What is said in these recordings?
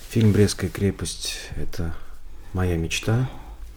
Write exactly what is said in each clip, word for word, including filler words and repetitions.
Фильм «Брестская крепость» – это моя мечта.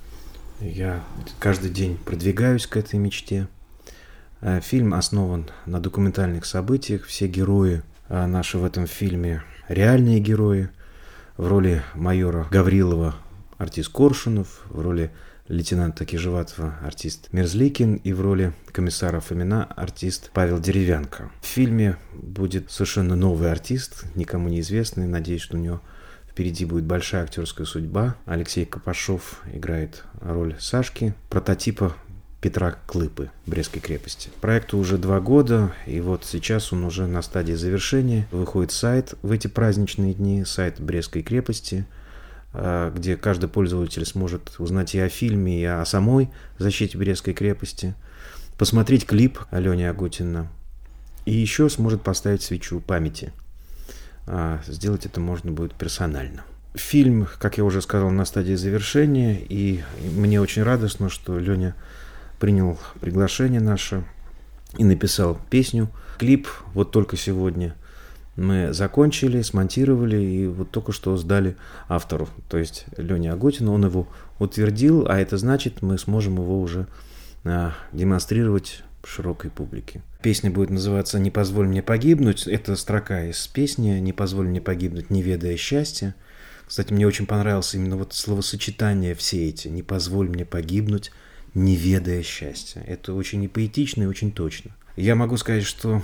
Я каждый день продвигаюсь к этой мечте. Фильм основан на документальных событиях. Все герои наши в этом фильме – реальные герои. В роли майора Гаврилова артист Коршунов, в роли лейтенанта Кижеватова артист Мерзликин и в роли комиссара Фомина артист Павел Деревянко. В фильме будет совершенно новый артист, никому неизвестный. Надеюсь, что у него впереди будет большая актерская судьба. Алексей Капашов играет роль Сашки, прототипа Петра Клыпы Брестской крепости. Проекту уже два года, и вот сейчас он уже на стадии завершения. Выходит сайт в эти праздничные дни, сайт Брестской крепости, где каждый пользователь сможет узнать и о фильме, и о самой защите Брестской крепости, посмотреть клип Алёни Агутина, и еще сможет поставить свечу памяти. Сделать это можно будет персонально. Фильм, как я уже сказал, на стадии завершения, и мне очень радостно, что Леня принял приглашение наше и написал песню. Клип вот только сегодня мы закончили, смонтировали и вот только что сдали автору, то есть Лене Агутину. Он его утвердил, а это значит, мы сможем его уже а, демонстрировать широкой публике. Песня будет называться «Не позволь мне погибнуть». Это строка из песни «Не позволь мне погибнуть, не ведая счастья». Кстати, мне очень понравилось именно вот словосочетание все эти «Не позволь мне погибнуть, не ведая счастья». Это очень и поэтично, и очень точно. Я могу сказать, что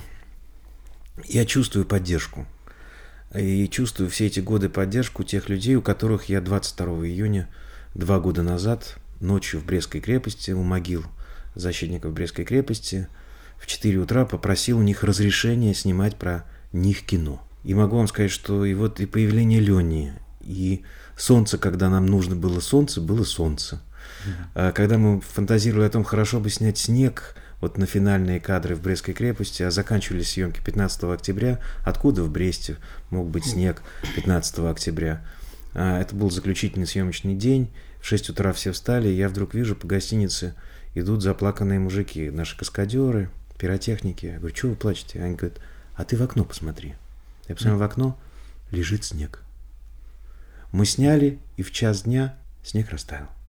я чувствую поддержку. И чувствую все эти годы поддержку тех людей, у которых я двадцать второго июня, два года назад, ночью в Брестской крепости, у могил защитников Брестской крепости, в четыре утра попросил у них разрешения снимать про них кино. И могу вам сказать, что и вот и появление Лени, и солнце, когда нам нужно было солнце, было солнце. Mm-hmm. Когда мы фантазировали о том, хорошо бы снять снег, вот на финальные кадры в Брестской крепости, а заканчивались съемки пятнадцатого октября, откуда в Бресте мог быть снег пятнадцатого октября? Это был заключительный съемочный день, в шесть утра все встали, и я вдруг вижу по гостинице идут заплаканные мужики, наши каскадеры, пиротехники. Я говорю, что вы плачете? Они говорят, а ты в окно посмотри. Я посмотрел в окно, лежит снег. Мы сняли, и в час дня снег растаял.